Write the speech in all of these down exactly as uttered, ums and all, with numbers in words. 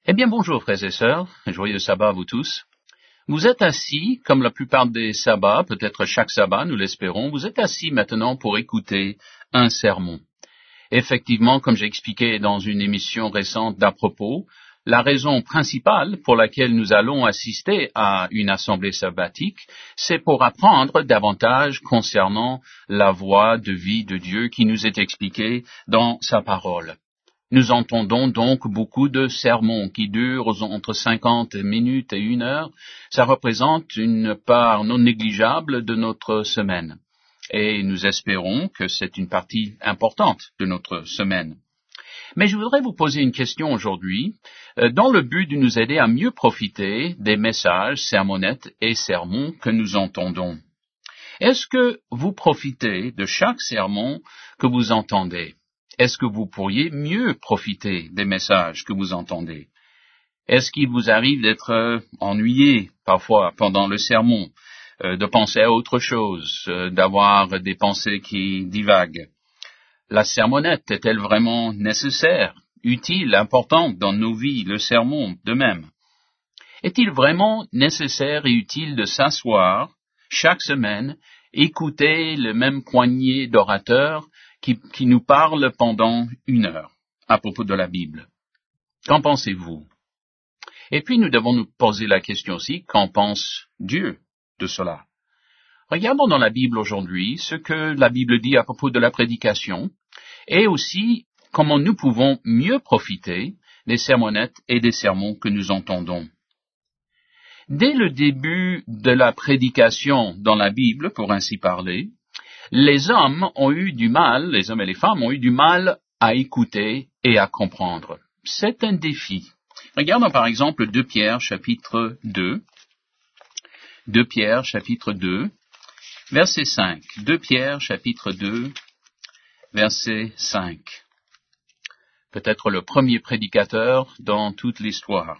Eh bien bonjour frères et sœurs, joyeux sabbat à vous tous. Vous êtes assis, comme la plupart des sabbats, peut-être chaque sabbat, nous l'espérons, vous êtes assis maintenant pour écouter un sermon. Effectivement, comme j'ai expliqué dans une émission récente d'à propos, la raison principale pour laquelle nous allons assister à une assemblée sabbatique, c'est pour apprendre davantage concernant la voie de vie de Dieu qui nous est expliquée dans sa parole. Nous entendons donc beaucoup de sermons qui durent entre cinquante minutes et une heure. Ça représente une part non négligeable de notre semaine. Et nous espérons que c'est une partie importante de notre semaine. Mais je voudrais vous poser une question aujourd'hui, euh, dans le but de nous aider à mieux profiter des messages, sermonnettes et sermons que nous entendons. Est-ce que vous profitez de chaque sermon que vous entendez? Est-ce que vous pourriez mieux profiter des messages que vous entendez? Est-ce qu'il vous arrive d'être euh, ennuyé parfois pendant le sermon, euh, de penser à autre chose, euh, d'avoir des pensées qui divaguent? La sermonnette est-elle vraiment nécessaire, utile, importante dans nos vies, le sermon de même? Est-il vraiment nécessaire et utile de s'asseoir chaque semaine, écouter le même poignée d'orateurs Qui, qui nous parle pendant une heure à propos de la Bible? Qu'en pensez-vous? Et puis nous devons nous poser la question aussi, qu'en pense Dieu de cela? Regardons dans la Bible aujourd'hui ce que la Bible dit à propos de la prédication et aussi comment nous pouvons mieux profiter des sermonnettes et des sermons que nous entendons. Dès le début de la prédication dans la Bible, pour ainsi parler, les hommes ont eu du mal, les hommes et les femmes ont eu du mal à écouter et à comprendre. C'est un défi. Regardons par exemple deux Pierre chapitre deux. deux Pierre chapitre deux, verset cinq. deux Pierre chapitre deux, verset cinq. Peut-être le premier prédicateur dans toute l'histoire.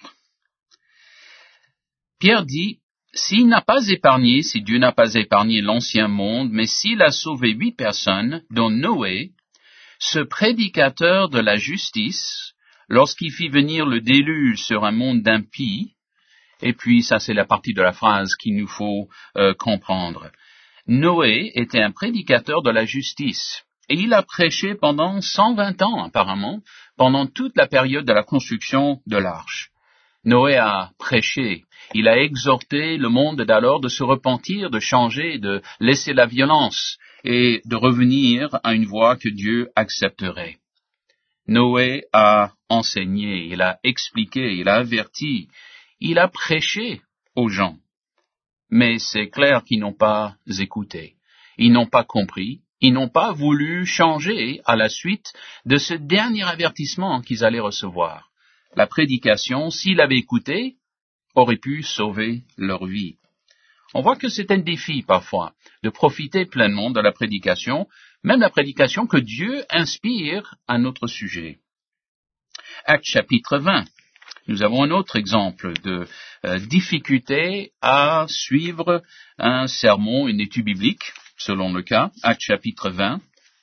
Pierre dit: S'il n'a pas épargné, si Dieu n'a pas épargné l'ancien monde, mais s'il a sauvé huit personnes, dont Noé, ce prédicateur de la justice, lorsqu'il fit venir le déluge sur un monde d'impies, et puis ça c'est la partie de la phrase qu'il nous faut euh, comprendre. Noé était un prédicateur de la justice, et il a prêché pendant cent vingt ans apparemment, pendant toute la période de la construction de l'arche. Noé a prêché, il a exhorté le monde d'alors de se repentir, de changer, de laisser la violence et de revenir à une voie que Dieu accepterait. Noé a enseigné, il a expliqué, il a averti, il a prêché aux gens. Mais c'est clair qu'ils n'ont pas écouté, ils n'ont pas compris, ils n'ont pas voulu changer à la suite de ce dernier avertissement qu'ils allaient recevoir. La prédication, s'ils l'avaient écouté, aurait pu sauver leur vie. On voit que c'est un défi parfois de profiter pleinement de la prédication, même la prédication que Dieu inspire à notre sujet. Actes chapitre vingt. Nous avons un autre exemple de euh, difficulté à suivre un sermon, une étude biblique, selon le cas. Actes chapitre vingt,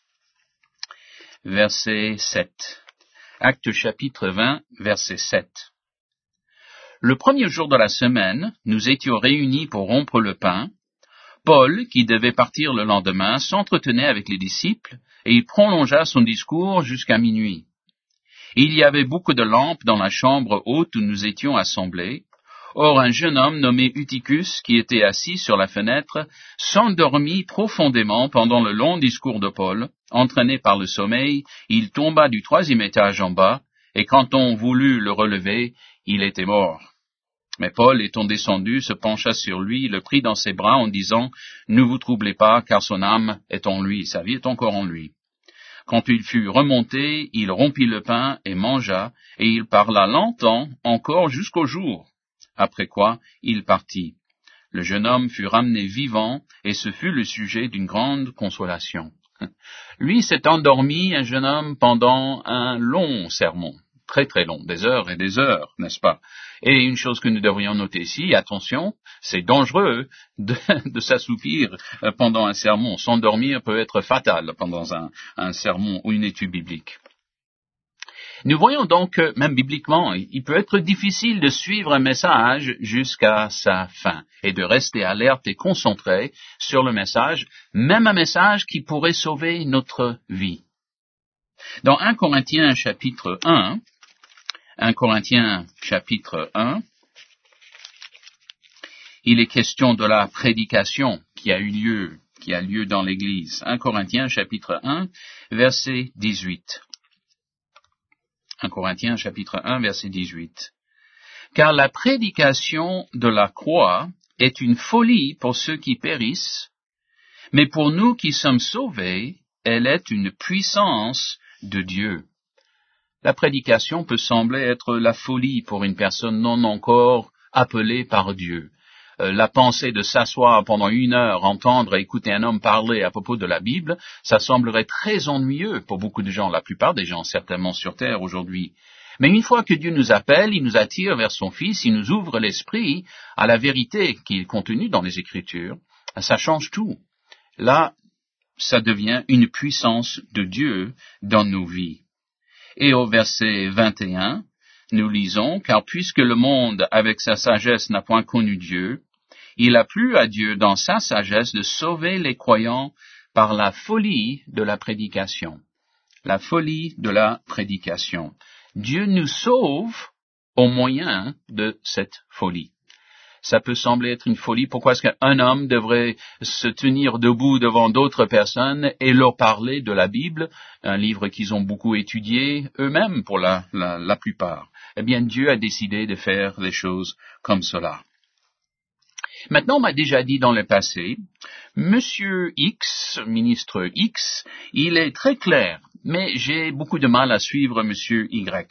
verset sept. Actes chapitre vingt, verset sept. Le premier jour de la semaine, nous étions réunis pour rompre le pain. Paul, qui devait partir le lendemain, s'entretenait avec les disciples, et il prolongea son discours jusqu'à minuit. Il y avait beaucoup de lampes dans la chambre haute où nous étions assemblés. Or un jeune homme nommé Eutychus, qui était assis sur la fenêtre, s'endormit profondément pendant le long discours de Paul. Entraîné par le sommeil, il tomba du troisième étage en bas, et quand on voulut le relever, il était mort. Mais Paul, étant descendu, se pencha sur lui, le prit dans ses bras en disant « Ne vous troublez pas, car son âme est en lui, sa vie est encore en lui. » Quand il fut remonté, il rompit le pain et mangea, et il parla longtemps, encore jusqu'au jour. Après quoi, il partit. Le jeune homme fut ramené vivant, et ce fut le sujet d'une grande consolation. Lui s'est endormi, un jeune homme, pendant un long sermon, très très long, des heures et des heures, n'est-ce pas? Et une chose que nous devrions noter ici, attention, c'est dangereux de, de s'assoupir pendant un sermon. S'endormir peut être fatal pendant un, un sermon ou une étude biblique. Nous voyons donc que, même bibliquement, il peut être difficile de suivre un message jusqu'à sa fin et de rester alerte et concentré sur le message, même un message qui pourrait sauver notre vie. Dans un Corinthiens chapitre un, un Corinthiens chapitre un, il est question de la prédication qui a eu lieu, qui a lieu dans l'Église. un Corinthiens chapitre un, verset dix-huit. un Corinthiens chapitre un, verset dix-huit. Car la prédication de la croix est une folie pour ceux qui périssent, mais pour nous qui sommes sauvés, elle est une puissance de Dieu. La prédication peut sembler être la folie pour une personne non encore appelée par Dieu. Euh, la pensée de s'asseoir pendant une heure, entendre et écouter un homme parler à propos de la Bible, ça semblerait très ennuyeux pour beaucoup de gens, la plupart des gens certainement sur terre aujourd'hui. Mais une fois que Dieu nous appelle, il nous attire vers son Fils, il nous ouvre l'esprit à la vérité qui est contenue dans les Écritures, ça change tout. Là, ça devient une puissance de Dieu dans nos vies. Et au verset vingt et un, nous lisons, « Car puisque le monde avec sa sagesse n'a point connu Dieu, il a plu à Dieu dans sa sagesse de sauver les croyants par la folie de la prédication. » La folie de la prédication. Dieu nous sauve au moyen de cette folie. Ça peut sembler être une folie. Pourquoi est-ce qu'un homme devrait se tenir debout devant d'autres personnes et leur parler de la Bible, un livre qu'ils ont beaucoup étudié eux-mêmes pour la, la, la plupart? Eh bien, Dieu a décidé de faire les choses comme cela. Maintenant, on m'a déjà dit dans le passé, Monsieur X, ministre X, il est très clair, mais j'ai beaucoup de mal à suivre Monsieur Y.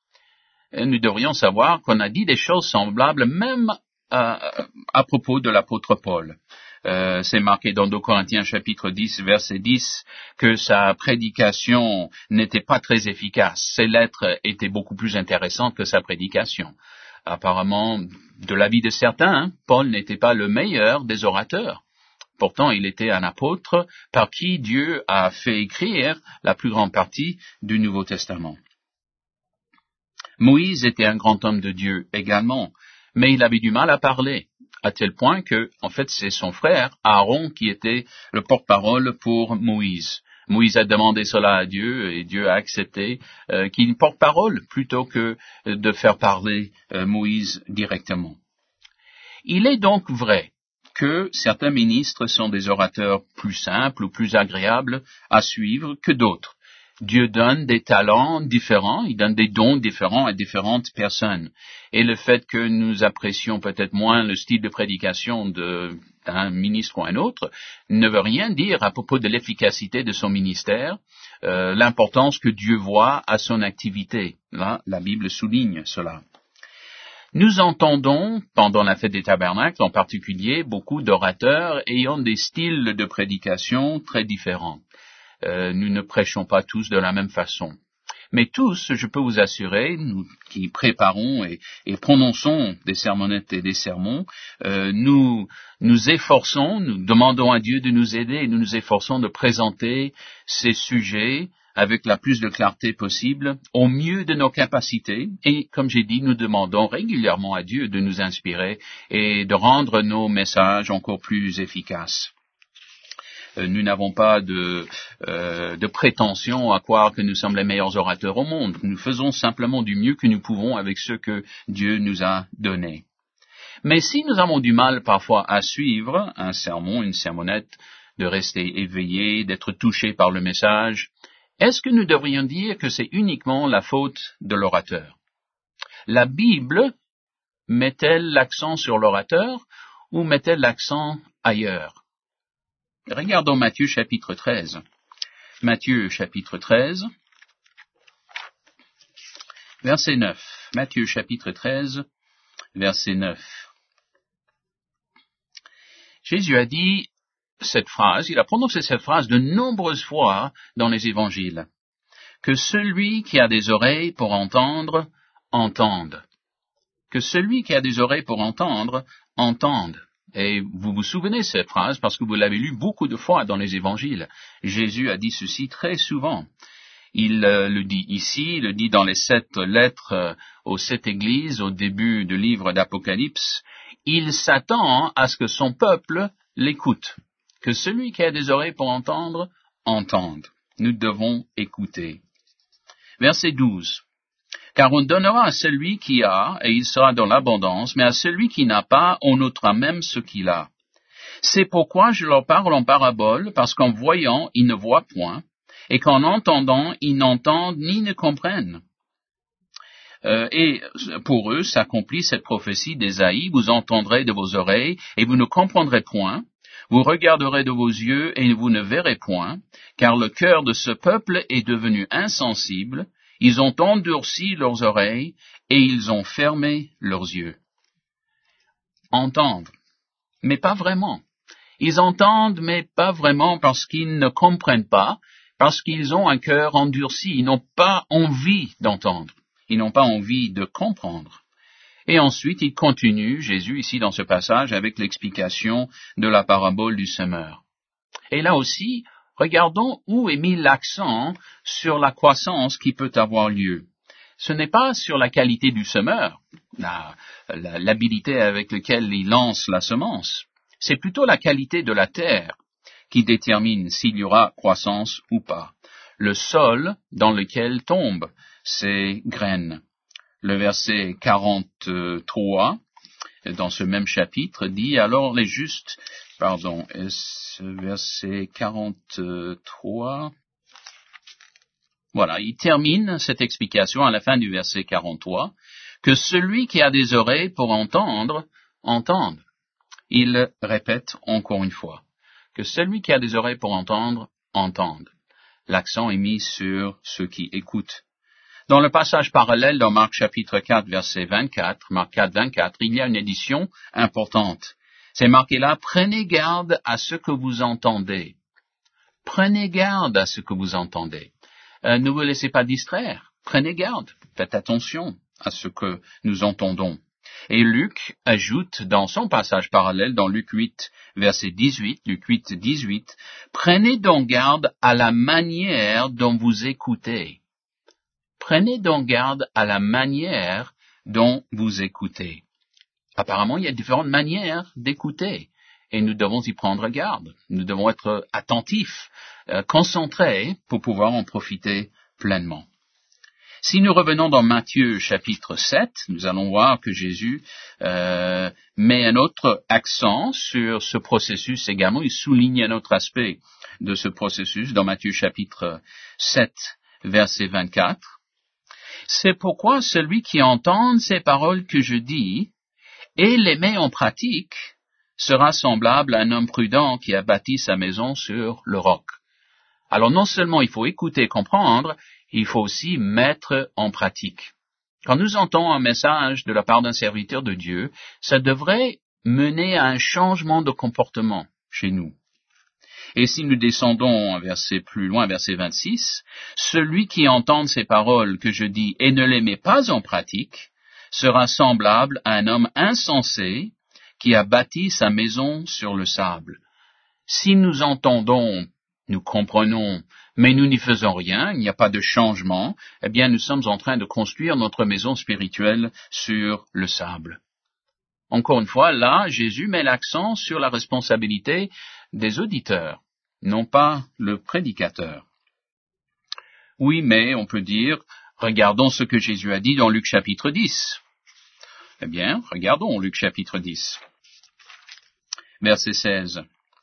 Nous devrions savoir qu'on a dit des choses semblables même à, à propos de l'apôtre Paul. Euh, c'est marqué dans deux Corinthiens chapitre dix, verset dix, que sa prédication n'était pas très efficace. Ses lettres étaient beaucoup plus intéressantes que sa prédication. Apparemment, de l'avis de certains, Paul n'était pas le meilleur des orateurs. Pourtant, il était un apôtre par qui Dieu a fait écrire la plus grande partie du Nouveau Testament. Moïse était un grand homme de Dieu également, mais il avait du mal à parler, à tel point que, en fait, c'est son frère, Aaron, qui était le porte-parole pour Moïse. Moïse a demandé cela à Dieu et Dieu a accepté euh, qu'il porte parole plutôt que de faire parler euh, Moïse directement. Il est donc vrai que certains ministres sont des orateurs plus simples ou plus agréables à suivre que d'autres. Dieu donne des talents différents, il donne des dons différents à différentes personnes. Et le fait que nous apprécions peut-être moins le style de prédication de, d'un ministre ou un autre ne veut rien dire à propos de l'efficacité de son ministère, euh, l'importance que Dieu voit à son activité. Là, la Bible souligne cela. Nous entendons, pendant la fête des tabernacles en particulier, beaucoup d'orateurs ayant des styles de prédication très différents. Euh, nous ne prêchons pas tous de la même façon. Mais tous, je peux vous assurer, nous qui préparons et, et prononçons des sermonnettes et des sermons, euh, nous nous efforçons, nous demandons à Dieu de nous aider et nous nous efforçons de présenter ces sujets avec la plus de clarté possible, au mieux de nos capacités. Et comme j'ai dit, nous demandons régulièrement à Dieu de nous inspirer et de rendre nos messages encore plus efficaces. Nous n'avons pas de, euh, de prétention à croire que nous sommes les meilleurs orateurs au monde. Nous faisons simplement du mieux que nous pouvons avec ce que Dieu nous a donné. Mais si nous avons du mal parfois à suivre un sermon, une sermonnette, de rester éveillé, d'être touché par le message, est-ce que nous devrions dire que c'est uniquement la faute de l'orateur? La Bible met-elle l'accent sur l'orateur ou met-elle l'accent ailleurs? Regardons Matthieu chapitre treize. Matthieu chapitre treize, verset neuf. Matthieu chapitre treize, verset neuf. Jésus a dit cette phrase, il a prononcé cette phrase de nombreuses fois dans les évangiles. Que celui qui a des oreilles pour entendre, entende. Que celui qui a des oreilles pour entendre, entende. Et vous vous souvenez de cette phrase parce que vous l'avez lu beaucoup de fois dans les évangiles. Jésus a dit ceci très souvent. Il euh, le dit ici, il le dit dans les sept lettres euh, aux sept églises au début du livre d'Apocalypse. Il s'attend à ce que son peuple l'écoute, que celui qui a des oreilles pour entendre, entende. Nous devons écouter. Verset douze. Car on donnera à celui qui a, et il sera dans l'abondance, mais à celui qui n'a pas, on ôtera même ce qu'il a. C'est pourquoi je leur parle en parabole, parce qu'en voyant, ils ne voient point, et qu'en entendant, ils n'entendent ni ne comprennent. Euh, et pour eux s'accomplit cette prophétie d'Ésaïe, vous entendrez de vos oreilles, et vous ne comprendrez point, vous regarderez de vos yeux, et vous ne verrez point, car le cœur de ce peuple est devenu insensible, ils ont endurci leurs oreilles, et ils ont fermé leurs yeux. Entendre, mais pas vraiment. Ils entendent, mais pas vraiment parce qu'ils ne comprennent pas, parce qu'ils ont un cœur endurci, ils n'ont pas envie d'entendre, ils n'ont pas envie de comprendre. Et ensuite, il continue, Jésus, ici dans ce passage, avec l'explication de la parabole du semeur. Et là aussi, regardons où est mis l'accent sur la croissance qui peut avoir lieu. Ce n'est pas sur la qualité du semeur, la, la, l'habilité avec laquelle il lance la semence. C'est plutôt la qualité de la terre qui détermine s'il y aura croissance ou pas. Le sol dans lequel tombent ces graines. Le verset quarante-trois, dans ce même chapitre, dit, alors les justes, pardon, ce verset quarante-trois, voilà, il termine cette explication à la fin du verset quarante-trois, que celui qui a des oreilles pour entendre, entende. Il répète encore une fois, que celui qui a des oreilles pour entendre, entende. L'accent est mis sur ceux qui écoutent. Dans le passage parallèle dans Marc chapitre quatre, verset vingt-quatre, Marc quatre, vingt-quatre, il y a une édition importante. C'est marqué là, prenez garde à ce que vous entendez. Prenez garde à ce que vous entendez. Euh, ne vous laissez pas distraire. Prenez garde. Faites attention à ce que nous entendons. Et Luc ajoute dans son passage parallèle, dans Luc huit, verset dix-huit, Luc huit, dix-huit, prenez donc garde à la manière dont vous écoutez. Prenez donc garde à la manière dont vous écoutez. Apparemment, il y a différentes manières d'écouter, et nous devons y prendre garde. Nous devons être attentifs, euh, concentrés, pour pouvoir en profiter pleinement. Si nous revenons dans Matthieu chapitre sept, nous allons voir que Jésus euh, met un autre accent sur ce processus également. Il souligne un autre aspect de ce processus dans Matthieu chapitre sept, verset vingt-quatre. C'est pourquoi celui qui entend ces paroles que je dis et les met en pratique sera semblable à un homme prudent qui a bâti sa maison sur le roc. Alors non seulement il faut écouter et comprendre, il faut aussi mettre en pratique. Quand nous entendons un message de la part d'un serviteur de Dieu, ça devrait mener à un changement de comportement chez nous. Et si nous descendons un verset plus loin, verset vingt-six, celui qui entend ces paroles que je dis et ne les met pas en pratique sera semblable à un homme insensé qui a bâti sa maison sur le sable. Si nous entendons, nous comprenons, mais nous n'y faisons rien, il n'y a pas de changement, eh bien nous sommes en train de construire notre maison spirituelle sur le sable. Encore une fois, là, Jésus met l'accent sur la responsabilité des auditeurs, non pas le prédicateur. Oui, mais on peut dire, regardons ce que Jésus a dit dans Luc chapitre dix. Eh bien, regardons Luc chapitre dix, verset seize.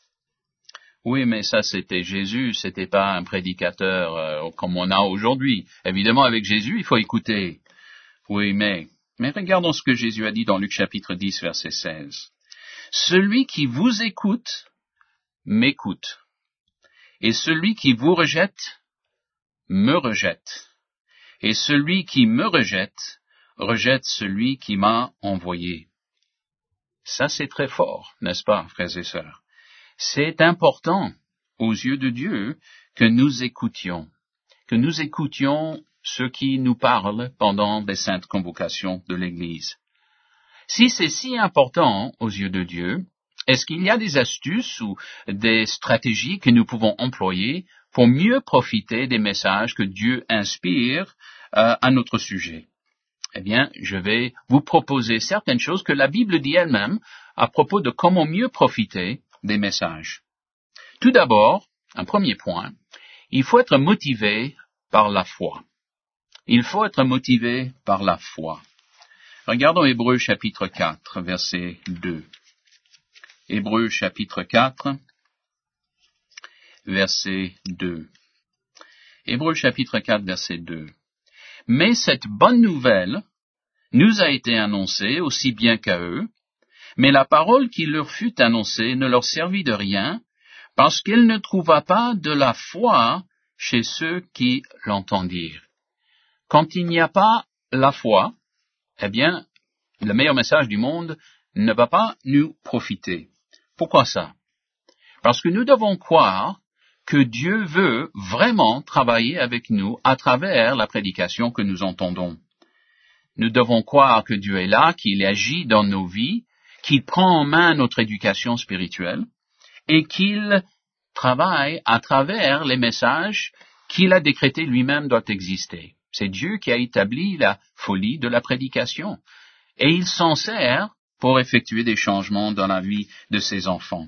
Oui, mais ça c'était Jésus, c'était pas un prédicateur euh, comme on a aujourd'hui. Évidemment, avec Jésus, il faut écouter. Oui, mais, mais regardons ce que Jésus a dit dans Luc chapitre dix, verset seize. Celui qui vous écoute, m'écoute. Et celui qui vous rejette, me rejette. Et celui qui me rejette, rejette celui qui m'a envoyé. Ça c'est très fort, n'est-ce pas, frères et sœurs? C'est important aux yeux de Dieu que nous écoutions, que nous écoutions ceux qui nous parlent pendant les saintes convocations de l'Église. Si c'est si important aux yeux de Dieu, est-ce qu'il y a des astuces ou des stratégies que nous pouvons employer pour mieux profiter des messages que Dieu inspire euh, à notre sujet? Eh bien, je vais vous proposer certaines choses que la Bible dit elle-même à propos de comment mieux profiter des messages. Tout d'abord, un premier point, il faut être motivé par la foi. Il faut être motivé par la foi. Regardons Hébreux chapitre quatre, verset deux. Hébreux chapitre quatre, verset deux. Hébreux chapitre quatre, verset deux. Mais cette bonne nouvelle nous a été annoncée aussi bien qu'à eux, mais la parole qui leur fut annoncée ne leur servit de rien, parce qu'elle ne trouva pas de la foi chez ceux qui l'entendirent. Quand il n'y a pas la foi, eh bien, le meilleur message du monde ne va pas nous profiter. Pourquoi ça? Parce que nous devons croire que Dieu veut vraiment travailler avec nous à travers la prédication que nous entendons. Nous devons croire que Dieu est là, qu'il agit dans nos vies, qu'il prend en main notre éducation spirituelle et qu'il travaille à travers les messages qu'il a décrétés lui-même doivent exister. C'est Dieu qui a établi la folie de la prédication et il s'en sert pour effectuer des changements dans la vie de ses enfants.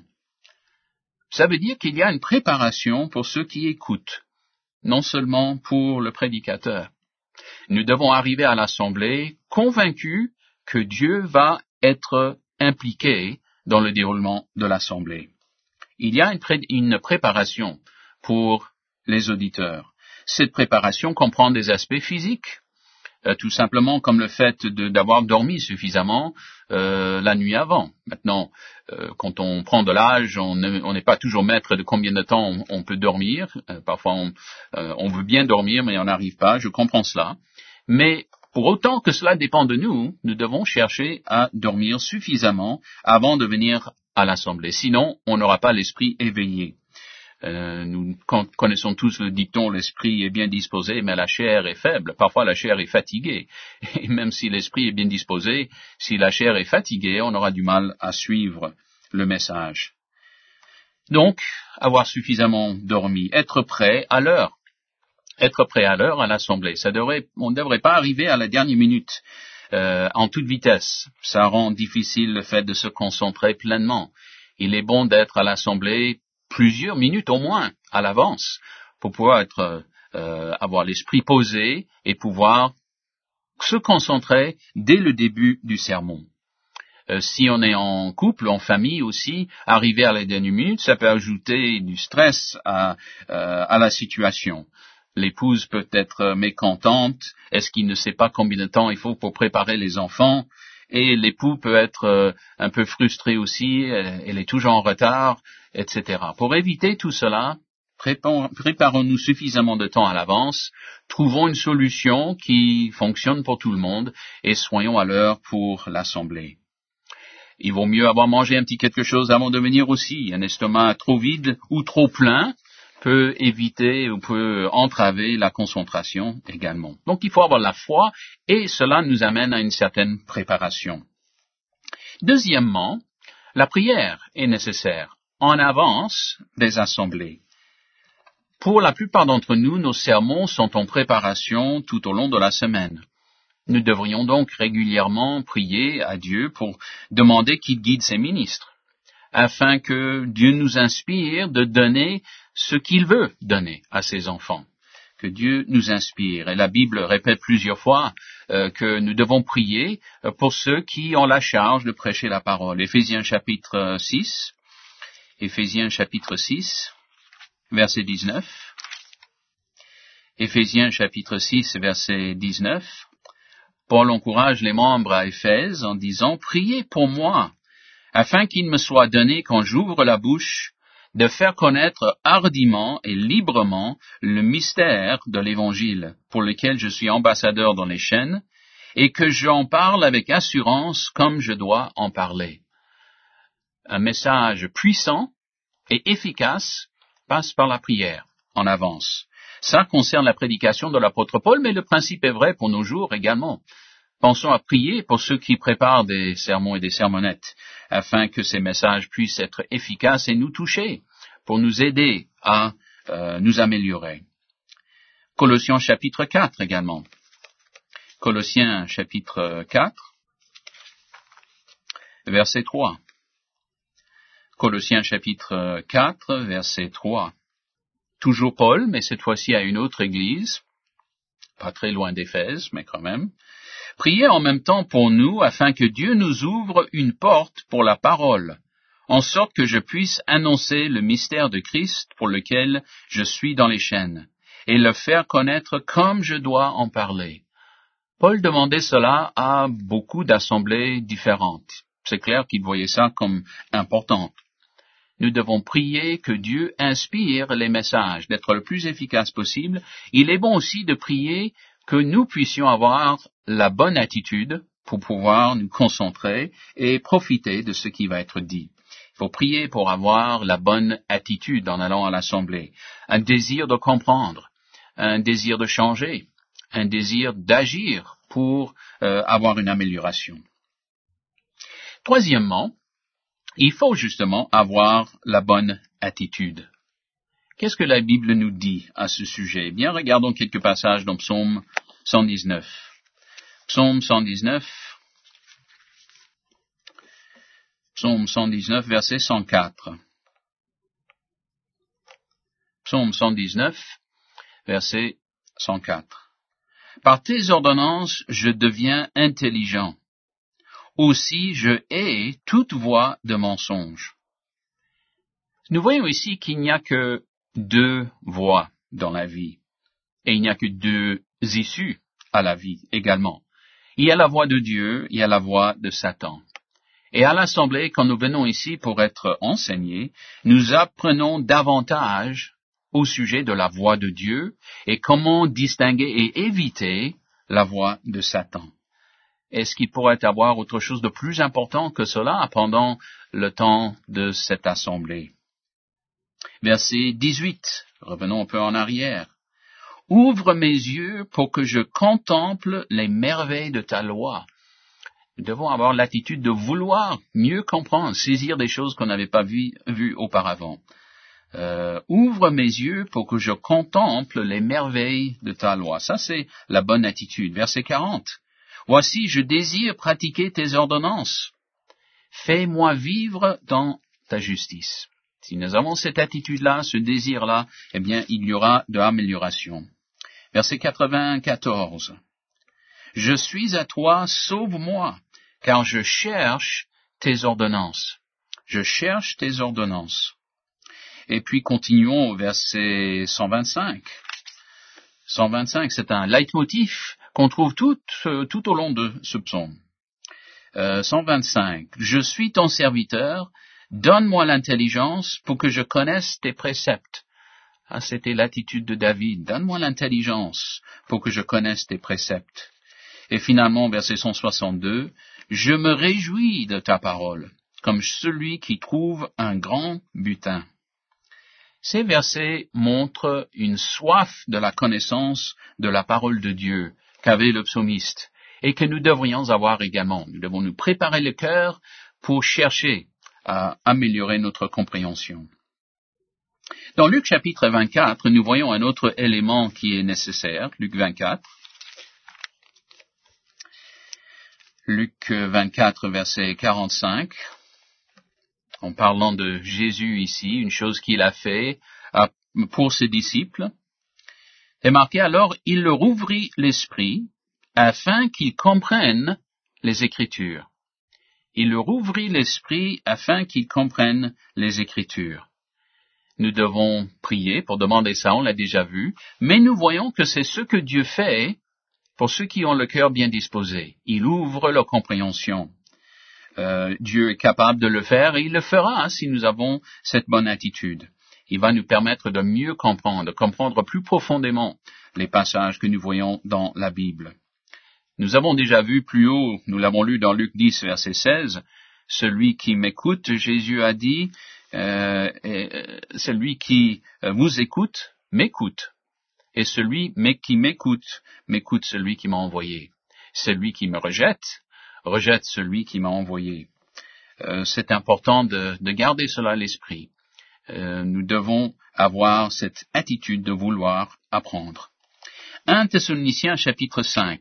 Ça veut dire qu'il y a une préparation pour ceux qui écoutent, non seulement pour le prédicateur. Nous devons arriver à l'assemblée convaincus que Dieu va être impliqué dans le déroulement de l'assemblée. Il y a une, pré- une préparation pour les auditeurs. Cette préparation comprend des aspects physiques, euh, tout simplement comme le fait de, d'avoir dormi suffisamment euh, la nuit avant. Maintenant, euh, quand on prend de l'âge, on n'est pas toujours maître de combien de temps on, on peut dormir. Euh, parfois, on, euh, on veut bien dormir, mais on n'arrive pas. Je comprends cela. Mais pour autant que cela dépend de nous, nous devons chercher à dormir suffisamment avant de venir à l'assemblée. Sinon, on n'aura pas l'esprit éveillé. Euh, nous connaissons tous le dicton, l'esprit est bien disposé, mais la chair est faible. Parfois, la chair est fatiguée. Et même si l'esprit est bien disposé, si la chair est fatiguée, on aura du mal à suivre le message. Donc, avoir suffisamment dormi, être prêt à l'heure. Être prêt à l'heure à l'assemblée. Ça devrait, on ne devrait pas arriver à la dernière minute, euh, en toute vitesse. Ça rend difficile le fait de se concentrer pleinement. Il est bon d'être à l'assemblée plusieurs minutes au moins à l'avance pour pouvoir être, euh, avoir l'esprit posé et pouvoir se concentrer dès le début du sermon. Euh, si on est en couple, en famille aussi, arriver à la dernière minute, ça peut ajouter du stress à, euh, à la situation. L'épouse peut être mécontente. Est-ce qu'il ne sait pas combien de temps il faut pour préparer les enfants? Et l'époux peut être euh, un peu frustré aussi, elle est toujours en retard, et cetera. Pour éviter tout cela, préparons-nous suffisamment de temps à l'avance, trouvons une solution qui fonctionne pour tout le monde et soyons à l'heure pour l'assemblée. Il vaut mieux avoir mangé un petit quelque chose avant de venir aussi. Un estomac trop vide ou trop plein peut éviter ou peut entraver la concentration également. Donc il faut avoir la foi et cela nous amène à une certaine préparation. Deuxièmement, la prière est nécessaire en avance des assemblées. Pour la plupart d'entre nous, nos sermons sont en préparation tout au long de la semaine. Nous devrions donc régulièrement prier à Dieu pour demander qu'il guide ses ministres, afin que Dieu nous inspire de donner ce qu'il veut donner à ses enfants. Que Dieu nous inspire. Et la Bible répète plusieurs fois euh, que nous devons prier pour ceux qui ont la charge de prêcher la parole. Éphésiens chapitre six, Éphésiens chapitre six, verset dix-neuf. Éphésiens chapitre six, verset dix-neuf. Paul encourage les membres à Éphèse en disant « Priez pour moi, afin qu'il me soit donné, quand j'ouvre la bouche, de faire connaître hardiment et librement le mystère de l'Évangile, pour lequel je suis ambassadeur dans les chaînes, et que j'en parle avec assurance comme je dois en parler. » Un message puissant et efficace passe par la prière en avance. Ça concerne la prédication de l'apôtre Paul, mais le principe est vrai pour nos jours également. Pensons à prier pour ceux qui préparent des sermons et des sermonnettes, afin que ces messages puissent être efficaces et nous toucher, pour nous aider à euh, nous améliorer. Colossiens chapitre quatre également. Colossiens chapitre quatre, verset trois. Colossiens chapitre quatre, verset trois. Toujours Paul, mais cette fois-ci à une autre église, pas très loin d'Éphèse, mais quand même. Priez en même temps pour nous, afin que Dieu nous ouvre une porte pour la parole, en sorte que je puisse annoncer le mystère de Christ pour lequel je suis dans les chaînes, et le faire connaître comme je dois en parler. Paul demandait cela à beaucoup d'assemblées différentes. C'est clair qu'il voyait ça comme important. Nous devons prier que Dieu inspire les messages, d'être le plus efficace possible. Il est bon aussi de prier que nous puissions avoir la bonne attitude pour pouvoir nous concentrer et profiter de ce qui va être dit. Il faut prier pour avoir la bonne attitude en allant à l'assemblée, un désir de comprendre, un désir de changer, un désir d'agir pour euh, avoir une amélioration. Troisièmement, il faut justement avoir la bonne attitude. Qu'est-ce que la Bible nous dit à ce sujet? Eh bien, regardons quelques passages dans Psaume cent dix-neuf. Psaume cent dix-neuf, Psaume cent dix-neuf, verset cent quatre. Psaume cent dix-neuf, verset cent quatre. Par tes ordonnances, je deviens intelligent. Aussi, je hais toute voie de mensonge. Nous voyons ici qu'il n'y a que deux voies dans la vie, et il n'y a que deux issues à la vie également. Il y a la voie de Dieu, il y a la voie de Satan. Et à l'Assemblée, quand nous venons ici pour être enseignés, nous apprenons davantage au sujet de la voie de Dieu et comment distinguer et éviter la voie de Satan. Est-ce qu'il pourrait y avoir autre chose de plus important que cela pendant le temps de cette assemblée? Verset dix-huit, revenons un peu en arrière. Ouvre mes yeux pour que je contemple les merveilles de ta loi. Nous devons avoir l'attitude de vouloir mieux comprendre, saisir des choses qu'on n'avait pas vues vues auparavant. Euh, ouvre mes yeux pour que je contemple les merveilles de ta loi. Ça, c'est la bonne attitude. Verset quarante. Voici, je désire pratiquer tes ordonnances. Fais-moi vivre dans ta justice. Si nous avons cette attitude-là, ce désir-là, eh bien, il y aura de l'amélioration. Verset quatre-vingt-quatorze. Je suis à toi, sauve-moi, car je cherche tes ordonnances. Je cherche tes ordonnances. Et puis, continuons au verset cent vingt-cinq. cent vingt-cinq, c'est un leitmotiv qu'on trouve tout, euh, tout au long de ce psaume. Euh, cent vingt-cinq. Je suis ton serviteur, donne-moi l'intelligence pour que je connaisse tes préceptes. Ah, c'était l'attitude de David. Donne-moi l'intelligence pour que je connaisse tes préceptes. Et finalement, verset cent soixante-deux. Je me réjouis de ta parole, comme celui qui trouve un grand butin. Ces versets montrent une soif de la connaissance de la parole de Dieu qu'avait le psaumiste et que nous devrions avoir également. Nous devons nous préparer le cœur pour chercher à améliorer notre compréhension. Dans Luc chapitre vingt-quatre, nous voyons un autre élément qui est nécessaire. Luc vingt-quatre. Luc vingt-quatre, verset quarante-cinq. En parlant de Jésus ici, une chose qu'il a fait pour ses disciples. C'est marqué alors, il leur ouvrit l'esprit afin qu'ils comprennent les Écritures. Il leur ouvrit l'esprit afin qu'ils comprennent les Écritures. Nous devons prier pour demander ça, on l'a déjà vu, mais nous voyons que c'est ce que Dieu fait pour ceux qui ont le cœur bien disposé. Il ouvre leur compréhension. Euh, Dieu est capable de le faire et il le fera hein, si nous avons cette bonne attitude. Il va nous permettre de mieux comprendre, de comprendre plus profondément les passages que nous voyons dans la Bible. Nous avons déjà vu plus haut, nous l'avons lu dans Luc dix, verset seize, celui qui m'écoute, Jésus a dit, euh, euh, celui qui euh, vous écoute, m'écoute. Et celui mais qui m'écoute, m'écoute celui qui m'a envoyé. Celui qui me rejette, rejette celui qui m'a envoyé. Euh, c'est important de, de garder cela à l'esprit. Euh, nous devons avoir cette attitude de vouloir apprendre. un Thessaloniciens chapitre cinq.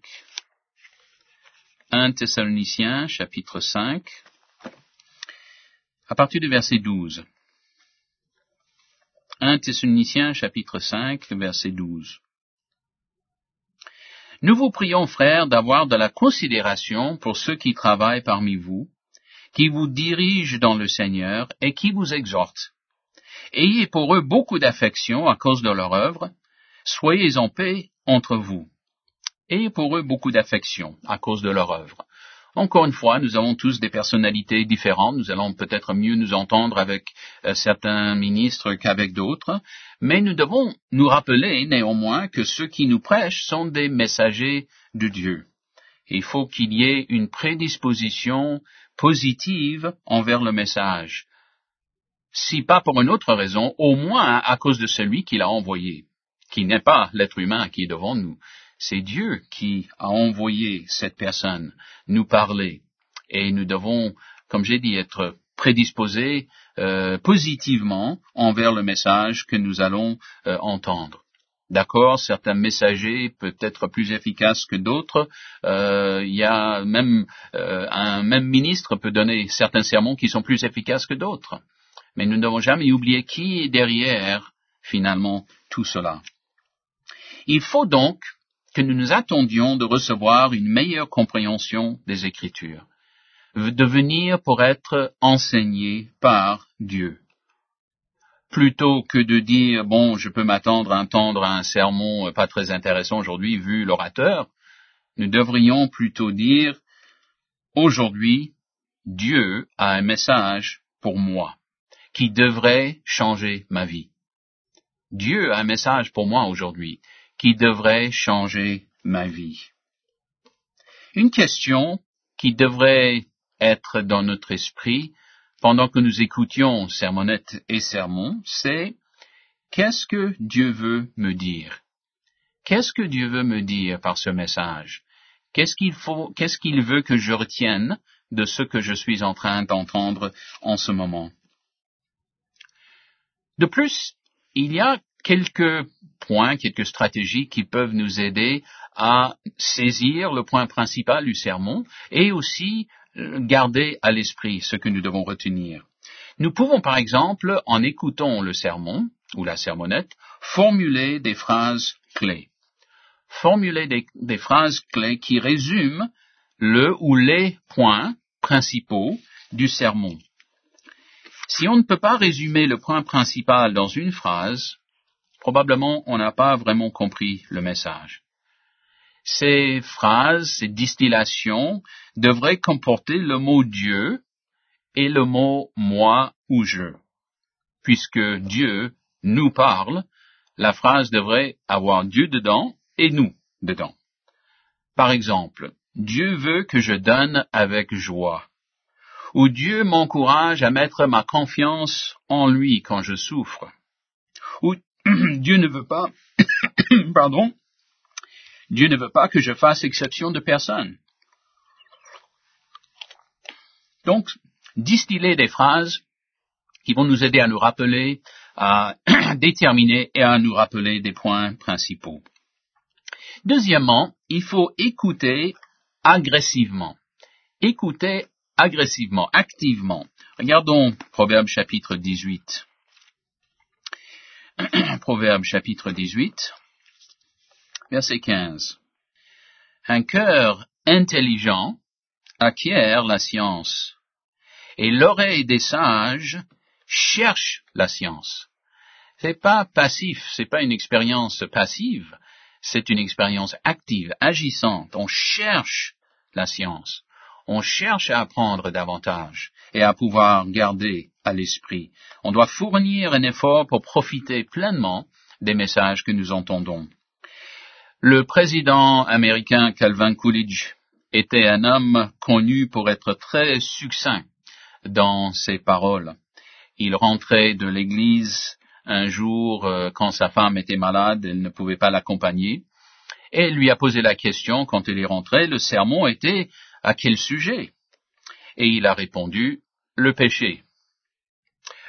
un Thessaloniciens chapitre cinq, à partir du verset douze. un Thessaloniciens chapitre cinq, verset douze. Nous vous prions, frères, d'avoir de la considération pour ceux qui travaillent parmi vous, qui vous dirigent dans le Seigneur et qui vous exhortent. Ayez pour eux beaucoup d'affection à cause de leur œuvre. Soyez en paix entre vous. Ayez pour eux beaucoup d'affection à cause de leur œuvre. Encore une fois, nous avons tous des personnalités différentes. Nous allons peut-être mieux nous entendre avec euh, certains ministres qu'avec d'autres. Mais nous devons nous rappeler néanmoins que ceux qui nous prêchent sont des messagers de Dieu. Il faut qu'il y ait une prédisposition positive envers le message. Si pas pour une autre raison, au moins à cause de celui qui l'a envoyé, qui n'est pas l'être humain qui est devant nous. C'est Dieu qui a envoyé cette personne nous parler. Et nous devons, comme j'ai dit, être prédisposés euh, positivement envers le message que nous allons euh, entendre. D'accord, certains messagers peuvent être plus efficaces que d'autres. Euh, il y a même euh, un même ministre peut donner certains sermons qui sont plus efficaces que d'autres. Mais nous ne devons jamais oublier qui est derrière, finalement, tout cela. Il faut donc que nous nous attendions de recevoir une meilleure compréhension des Écritures, de venir pour être enseignés par Dieu. Plutôt que de dire, bon, je peux m'attendre à entendre un sermon pas très intéressant aujourd'hui vu l'orateur, nous devrions plutôt dire, aujourd'hui, Dieu a un message pour moi qui devrait changer ma vie. Dieu a un message pour moi aujourd'hui qui devrait changer ma vie. Une question qui devrait être dans notre esprit pendant que nous écoutions sermonnettes et sermons, c'est qu'est-ce que Dieu veut me dire? Qu'est-ce que Dieu veut me dire par ce message? Qu'est-ce qu'il faut, qu'est-ce qu'il veut que je retienne de ce que je suis en train d'entendre en ce moment? De plus, il y a quelques points, quelques stratégies qui peuvent nous aider à saisir le point principal du sermon et aussi garder à l'esprit ce que nous devons retenir. Nous pouvons par exemple, en écoutant le sermon ou la sermonnette, formuler des phrases clés. Formuler des, des phrases clés qui résument le ou les points principaux du sermon. Si on ne peut pas résumer le point principal dans une phrase, probablement on n'a pas vraiment compris le message. Ces phrases, ces distillations devraient comporter le mot Dieu et le mot moi ou je. Puisque Dieu nous parle, la phrase devrait avoir Dieu dedans et nous dedans. Par exemple, Dieu veut que je donne avec joie. Ou Dieu m'encourage à mettre ma confiance en lui quand je souffre. Ou Dieu ne veut pas, pardon, Dieu ne veut pas que je fasse exception de personne. Donc, distiller des phrases qui vont nous aider à nous rappeler, à déterminer et à nous rappeler des points principaux. Deuxièmement, il faut écouter agressivement. Écouter agressivement, activement. Regardons Proverbe chapitre dix-huit. Proverbe chapitre dix-huit, verset quinze. Un cœur intelligent acquiert la science, et l'oreille des sages cherche la science. C'est pas passif, c'est pas une expérience passive, c'est une expérience active, agissante. On cherche la science. On cherche à apprendre davantage et à pouvoir garder à l'esprit. On doit fournir un effort pour profiter pleinement des messages que nous entendons. Le président américain Calvin Coolidge était un homme connu pour être très succinct dans ses paroles. Il rentrait de l'église un jour euh, quand sa femme était malade, elle ne pouvait pas l'accompagner, et il lui a posé la question quand il est rentré, le sermon était à quel sujet? Et il a répondu, le péché.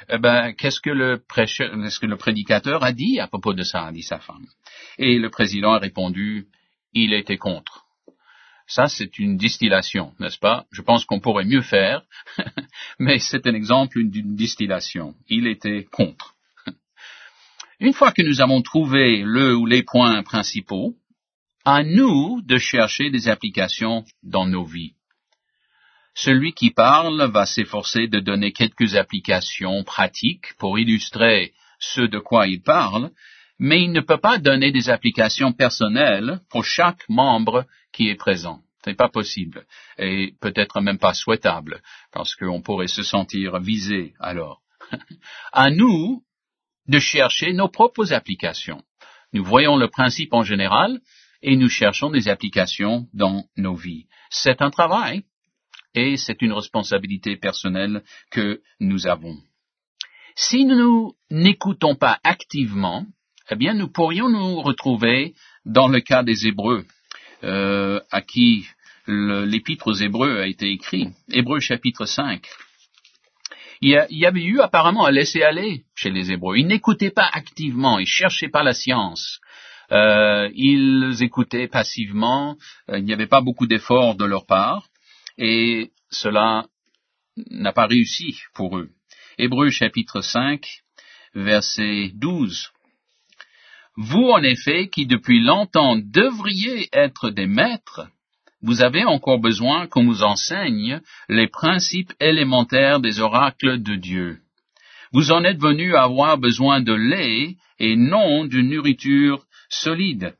Eh ben, qu'est-ce que le prêcheur, qu'est-ce que le prédicateur a dit à propos de ça, a dit sa femme. Et le président a répondu, il était contre. Ça, c'est une distillation, n'est-ce pas? Je pense qu'on pourrait mieux faire, mais c'est un exemple d'une distillation. Il était contre. Une fois que nous avons trouvé le ou les points principaux, à nous de chercher des applications dans nos vies. Celui qui parle va s'efforcer de donner quelques applications pratiques pour illustrer ce de quoi il parle, mais il ne peut pas donner des applications personnelles pour chaque membre qui est présent. Ce n'est pas possible, et peut-être même pas souhaitable, parce qu'on pourrait se sentir visé alors. À nous de chercher nos propres applications. Nous voyons le principe en général, et nous cherchons des applications dans nos vies. C'est un travail. Et c'est une responsabilité personnelle que nous avons. Si nous n'écoutons pas activement, eh bien, nous pourrions nous retrouver dans le cas des Hébreux, euh, à qui le, l'épître aux Hébreux a été écrit. Hébreux chapitre cinq. Il y, a, il y avait eu apparemment un laisser-aller chez les Hébreux. Ils n'écoutaient pas activement, ils cherchaient pas la science. Euh, ils écoutaient passivement, euh, il n'y avait pas beaucoup d'efforts de leur part. Et cela n'a pas réussi pour eux. Hébreux chapitre cinq, verset douze. Vous, en effet, qui depuis longtemps devriez être des maîtres, vous avez encore besoin qu'on vous enseigne les principes élémentaires des oracles de Dieu. Vous en êtes venus à avoir besoin de lait et non d'une nourriture solide.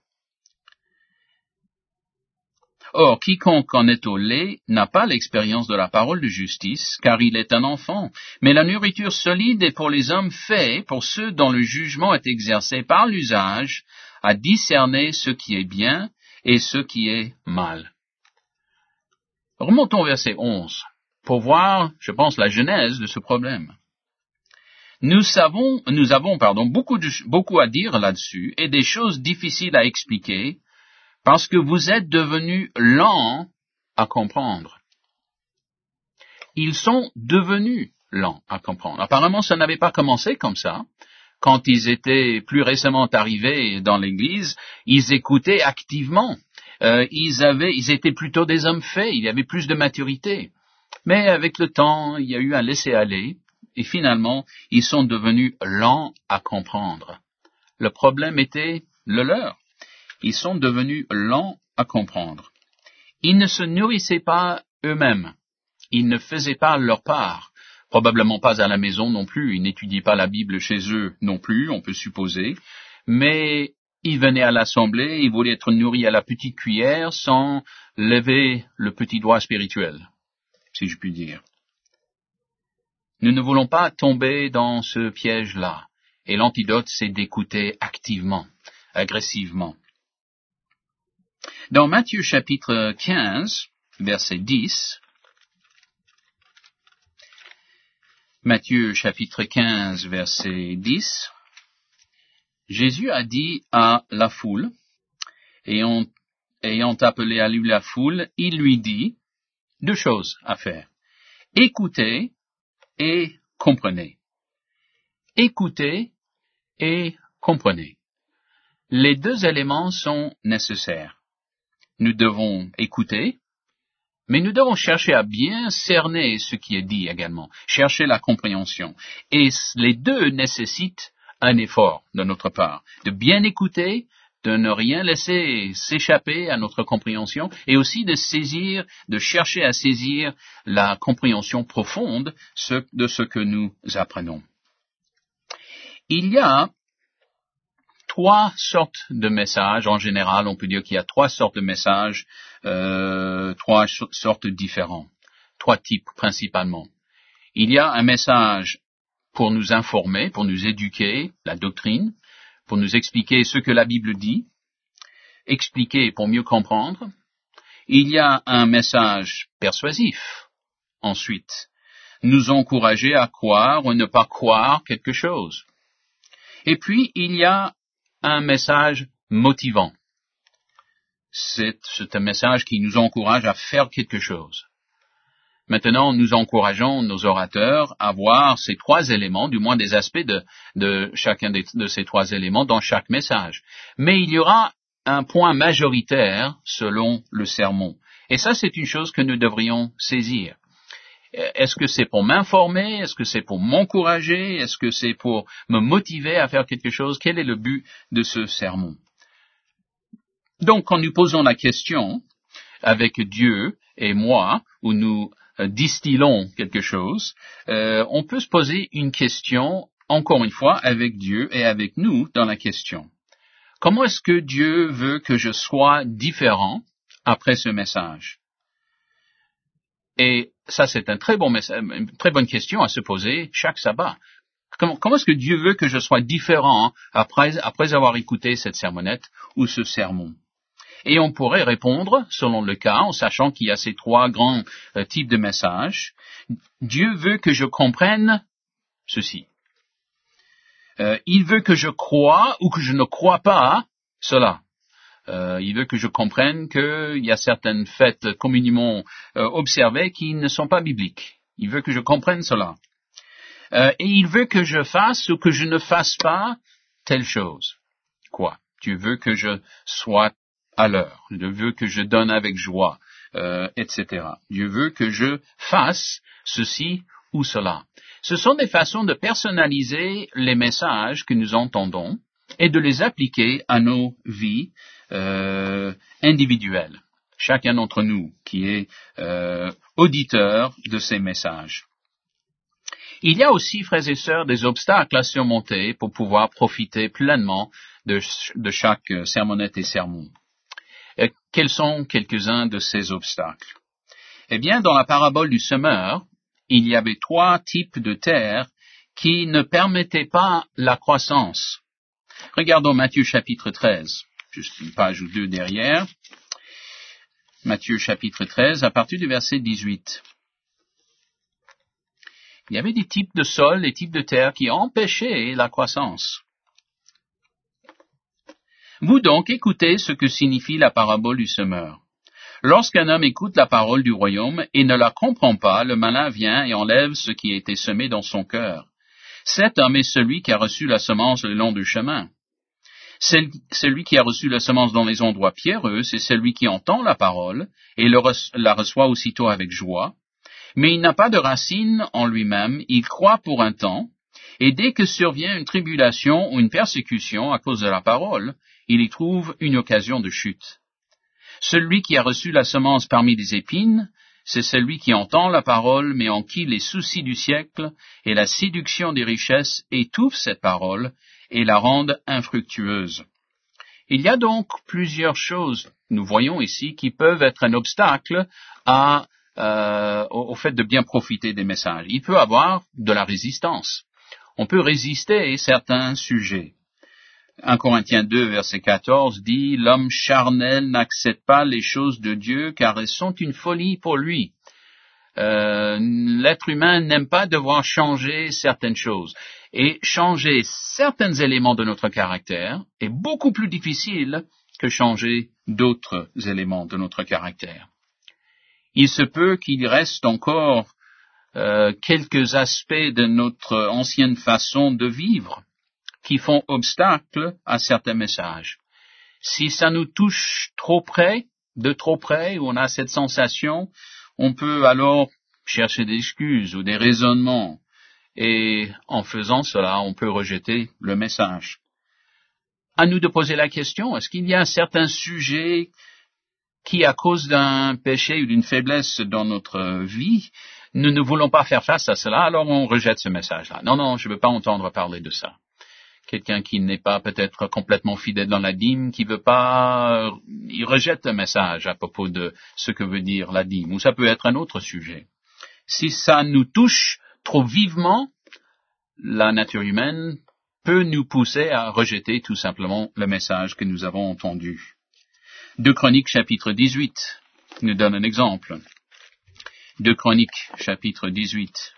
Or, quiconque en est au lait n'a pas l'expérience de la parole de justice, car il est un enfant. Mais la nourriture solide est pour les hommes faits, pour ceux dont le jugement est exercé par l'usage, à discerner ce qui est bien et ce qui est mal. Remontons au verset onze, pour voir, je pense, la genèse de ce problème. Nous savons, nous avons, pardon, beaucoup, de, beaucoup à dire là-dessus, et des choses difficiles à expliquer, parce que vous êtes devenus lents à comprendre. Ils sont devenus lents à comprendre. Apparemment, ça n'avait pas commencé comme ça. Quand ils étaient plus récemment arrivés dans l'Église, ils écoutaient activement. Euh, ils avaient, ils étaient plutôt des hommes faits. Il y avait plus de maturité. Mais avec le temps, il y a eu un laisser-aller. Et finalement, ils sont devenus lents à comprendre. Le problème était le leur. Ils sont devenus lents à comprendre. Ils ne se nourrissaient pas eux-mêmes. Ils ne faisaient pas leur part. Probablement pas à la maison non plus. Ils n'étudiaient pas la Bible chez eux non plus, on peut supposer. Mais ils venaient à l'assemblée, ils voulaient être nourris à la petite cuillère sans lever le petit doigt spirituel, si je puis dire. Nous ne voulons pas tomber dans ce piège-là. Et l'antidote, c'est d'écouter activement, agressivement. Dans Matthieu chapitre quinze, verset dix, Matthieu chapitre quinze, verset dix, Jésus a dit à la foule, ayant, ayant appelé à lui la foule, il lui dit deux choses à faire. Écoutez et comprenez. Écoutez et comprenez. Les deux éléments sont nécessaires. Nous devons écouter, mais nous devons chercher à bien cerner ce qui est dit également, chercher la compréhension. Et les deux nécessitent un effort de notre part, de bien écouter, de ne rien laisser s'échapper à notre compréhension, et aussi de saisir, de chercher à saisir la compréhension profonde de ce que nous apprenons. Il y a trois sortes de messages. En général, on peut dire qu'il y a trois sortes de messages, euh, trois sortes différents, trois types principalement. Il y a un message pour nous informer, pour nous éduquer, la doctrine, pour nous expliquer ce que la Bible dit, expliquer pour mieux comprendre. Il y a un message persuasif, ensuite, nous encourager à croire ou ne pas croire quelque chose. Et puis, il y a un message motivant. C'est, c'est un message qui nous encourage à faire quelque chose. Maintenant, nous encourageons nos orateurs à voir ces trois éléments, du moins des aspects de, de chacun de, de ces trois éléments dans chaque message. Mais il y aura un point majoritaire selon le sermon. Et ça, c'est une chose que nous devrions saisir. Est-ce que c'est pour m'informer? Est-ce que c'est pour m'encourager? Est-ce que c'est pour me motiver à faire quelque chose? Quel est le but de ce sermon? Donc, quand nous posons la question avec Dieu et moi, où nous euh, distillons quelque chose, euh, on peut se poser une question, encore une fois, avec Dieu et avec nous dans la question. Comment est-ce que Dieu veut que je sois différent après ce message? Et ça, c'est un très bon message, une très bonne question à se poser chaque sabbat. Comment, comment est-ce que Dieu veut que je sois différent après, après avoir écouté cette sermonnette ou ce sermon? Et on pourrait répondre, selon le cas, en sachant qu'il y a ces trois grands euh, types de messages. Dieu veut que je comprenne ceci. Euh, il veut que je croie ou que je ne croie pas cela. Euh, il veut que je comprenne qu'il y a certaines fêtes communément euh, observées qui ne sont pas bibliques. Il veut que je comprenne cela. Euh, et il veut que je fasse ou que je ne fasse pas telle chose. Quoi? Dieu veut que je sois à l'heure. Dieu veut que je donne avec joie, euh, et cetera. Dieu veut que je fasse ceci ou cela. Ce sont des façons de personnaliser les messages que nous entendons et de les appliquer à nos vies euh, individuelles. Chacun d'entre nous qui est euh, auditeur de ces messages. Il y a aussi, frères et sœurs, des obstacles à surmonter pour pouvoir profiter pleinement de, de chaque sermonnette et sermon. Et quels sont quelques-uns de ces obstacles? Eh bien, dans la parabole du semeur, il y avait trois types de terre qui ne permettaient pas la croissance. Regardons Matthieu chapitre treize, juste une page ou deux derrière. Matthieu chapitre treize, à partir du verset dix-huit. Il y avait des types de sol, des types de terre qui empêchaient la croissance. Vous donc écoutez ce que signifie la parabole du semeur. Lorsqu'un homme écoute la parole du royaume et ne la comprend pas, le malin vient et enlève ce qui a été semé dans son cœur. Cet homme est celui qui a reçu la semence le long du chemin. Celui qui a reçu la semence dans les endroits pierreux, c'est celui qui entend la parole et le re- la reçoit aussitôt avec joie. Mais il n'a pas de racine en lui-même, il croit pour un temps, et dès que survient une tribulation ou une persécution à cause de la parole, il y trouve une occasion de chute. Celui qui a reçu la semence parmi des épines, c'est celui qui entend la parole, mais en qui les soucis du siècle et la séduction des richesses étouffent cette parole et la rendent infructueuse. Il y a donc plusieurs choses, nous voyons ici, qui peuvent être un obstacle à, euh, au, au fait de bien profiter des messages. Il peut y avoir de la résistance. On peut résister à certains sujets. un Corinthiens deux, verset quatorze dit « L'homme charnel n'accepte pas les choses de Dieu car elles sont une folie pour lui. Euh, » L'être humain n'aime pas devoir changer certaines choses. Et changer certains éléments de notre caractère est beaucoup plus difficile que changer d'autres éléments de notre caractère. Il se peut qu'il reste encore euh, quelques aspects de notre ancienne façon de vivre qui font obstacle à certains messages. Si ça nous touche trop près, de trop près, où on a cette sensation, on peut alors chercher des excuses ou des raisonnements, et en faisant cela, on peut rejeter le message. À nous de poser la question, est-ce qu'il y a un certain sujet qui, à cause d'un péché ou d'une faiblesse dans notre vie, nous ne voulons pas faire face à cela, alors on rejette ce message-là. Non, non, je ne veux pas entendre parler de ça. Quelqu'un qui n'est pas peut-être complètement fidèle dans la dîme, qui veut pas, il rejette un message à propos de ce que veut dire la dîme, ou ça peut être un autre sujet. Si ça nous touche trop vivement, la nature humaine peut nous pousser à rejeter tout simplement le message que nous avons entendu. Deux Chroniques chapitre dix-huit nous donne un exemple. Deux Chroniques chapitre dix-huit,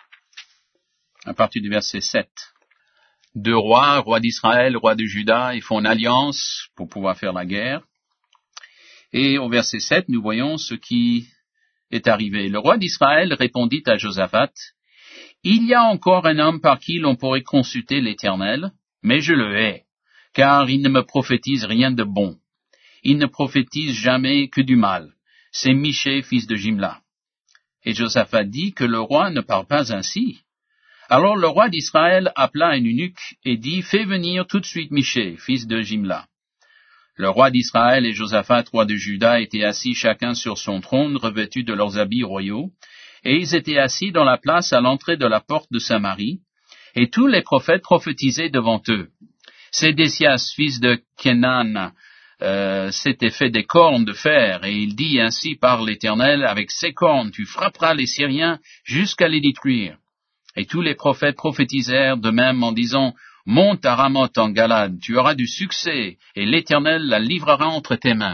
à partir du verset sept. Deux rois, roi d'Israël, roi de Juda, ils font une alliance pour pouvoir faire la guerre. Et au verset sept, nous voyons ce qui est arrivé. Le roi d'Israël répondit à Josaphat, « Il y a encore un homme par qui l'on pourrait consulter l'Éternel, mais je le hais, car il ne me prophétise rien de bon. Il ne prophétise jamais que du mal. C'est Michée, fils de Jimla. » Et Josaphat dit que le roi ne parle pas ainsi. Alors le roi d'Israël appela un eunuque et dit, « Fais venir tout de suite Michée, fils de Jimla. » Le roi d'Israël et Josaphat, roi de Juda, étaient assis chacun sur son trône, revêtus de leurs habits royaux, et ils étaient assis dans la place à l'entrée de la porte de Samarie, et tous les prophètes prophétisaient devant eux. Sédécias, fils de Kenan, euh, s'était fait des cornes de fer, et il dit ainsi par l'Éternel, « Avec ces cornes tu frapperas les Syriens jusqu'à les détruire. » Et tous les prophètes prophétisèrent de même en disant, « Monte à Ramoth en Galade, tu auras du succès, et l'Éternel la livrera entre tes mains. »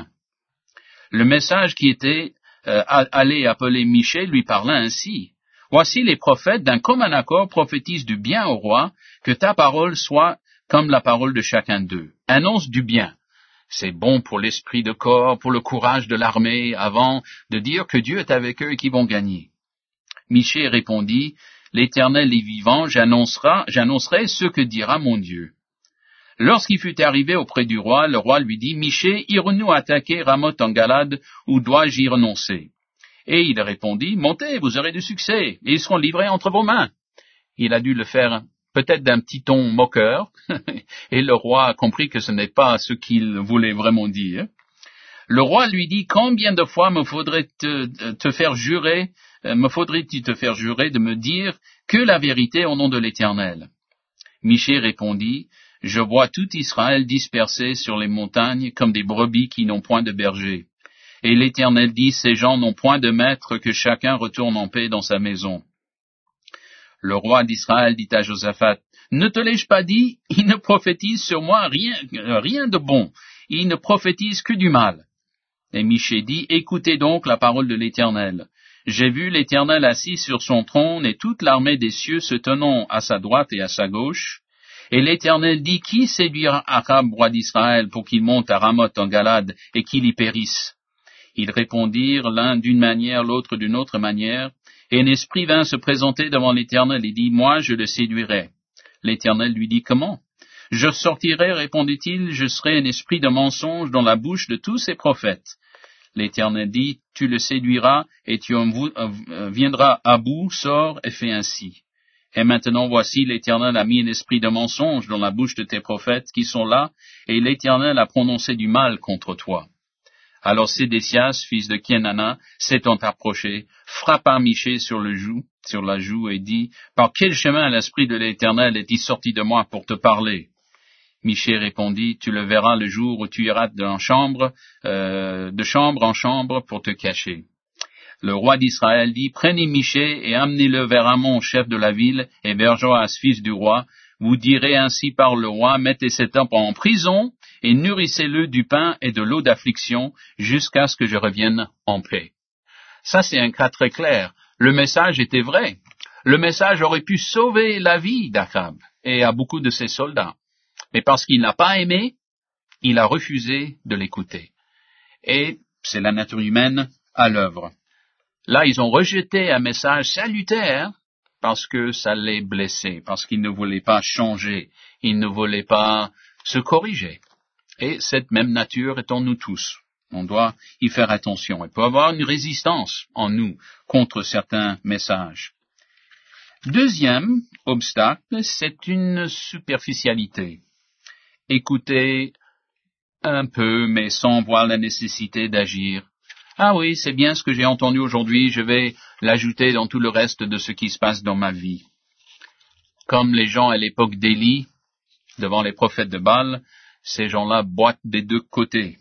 Le message qui était euh, allé appeler Michée lui parla ainsi, « Voici les prophètes d'un commun accord prophétisent du bien au roi, que ta parole soit comme la parole de chacun d'eux. Annonce du bien. C'est bon pour l'esprit de corps, pour le courage de l'armée, avant de dire que Dieu est avec eux et qu'ils vont gagner. » Michée répondit, « L'Éternel est vivant, j'annoncerai, j'annoncerai ce que dira mon Dieu. » Lorsqu'il fut arrivé auprès du roi, le roi lui dit, « Michée, irons-nous attaquer Ramoth en Galade, ou dois-je y renoncer? » Et il répondit, « Montez, vous aurez du succès, et ils seront livrés entre vos mains. » Il a dû le faire peut-être d'un petit ton moqueur, et le roi a compris que ce n'est pas ce qu'il voulait vraiment dire. Le roi lui dit, « Combien de fois me faudrait te, te faire jurer, me faudrait-il te faire jurer de me dire que la vérité au nom de l'Éternel? » Michée répondit, « Je vois tout Israël dispersé sur les montagnes comme des brebis qui n'ont point de berger. Et l'Éternel dit, ces gens n'ont point de maître, que chacun retourne en paix dans sa maison. » Le roi d'Israël dit à Josaphat, « Ne te l'ai-je pas dit, il ne prophétise sur moi rien, rien de bon, il ne prophétise que du mal. » Et Michée dit, « Écoutez donc la parole de l'Éternel. J'ai vu l'Éternel assis sur son trône et toute l'armée des cieux se tenant à sa droite et à sa gauche. Et l'Éternel dit, qui séduira Achab, roi d'Israël, pour qu'il monte à Ramoth en Galade et qu'il y périsse? Ils répondirent l'un d'une manière, l'autre d'une autre manière. Et un esprit vint se présenter devant l'Éternel et dit, moi je le séduirai. L'Éternel lui dit, comment? Je sortirai, répondit-il, je serai un esprit de mensonge dans la bouche de tous ces prophètes. L'Éternel dit, tu le séduiras et tu en viendras à bout, sors et fais ainsi. Et maintenant voici, l'Éternel a mis un esprit de mensonge dans la bouche de tes prophètes qui sont là, et l'Éternel a prononcé du mal contre toi. Alors Sédécias, fils de Kenana, s'étant approché, frappa Michée sur le joue, sur la joue et dit, par quel chemin l'esprit de l'Éternel est-il sorti de moi pour te parler? Michée répondit, tu le verras le jour où tu iras de chambre, euh, de chambre en chambre pour te cacher. Le roi d'Israël dit, prenez Michée et amenez-le vers Amon, chef de la ville, et vers Joas, fils du roi. Vous direz ainsi par le roi, mettez cet homme en prison et nourrissez-le du pain et de l'eau d'affliction jusqu'à ce que je revienne en paix. Ça, c'est un cas très clair. Le message était vrai. Le message aurait pu sauver la vie d'Achab et à beaucoup de ses soldats. Mais parce qu'il n'a pas aimé, il a refusé de l'écouter. Et c'est la nature humaine à l'œuvre. Là, ils ont rejeté un message salutaire parce que ça les blessait, parce qu'ils ne voulaient pas changer, ils ne voulaient pas se corriger. Et cette même nature est en nous tous. On doit y faire attention. Il peut y avoir une résistance en nous contre certains messages. Deuxième obstacle, c'est une superficialité. Écouter un peu, mais sans voir la nécessité d'agir. Ah oui, c'est bien ce que j'ai entendu aujourd'hui, je vais l'ajouter dans tout le reste de ce qui se passe dans ma vie. Comme les gens à l'époque d'Élie, devant les prophètes de Baal, ces gens-là boitent des deux côtés.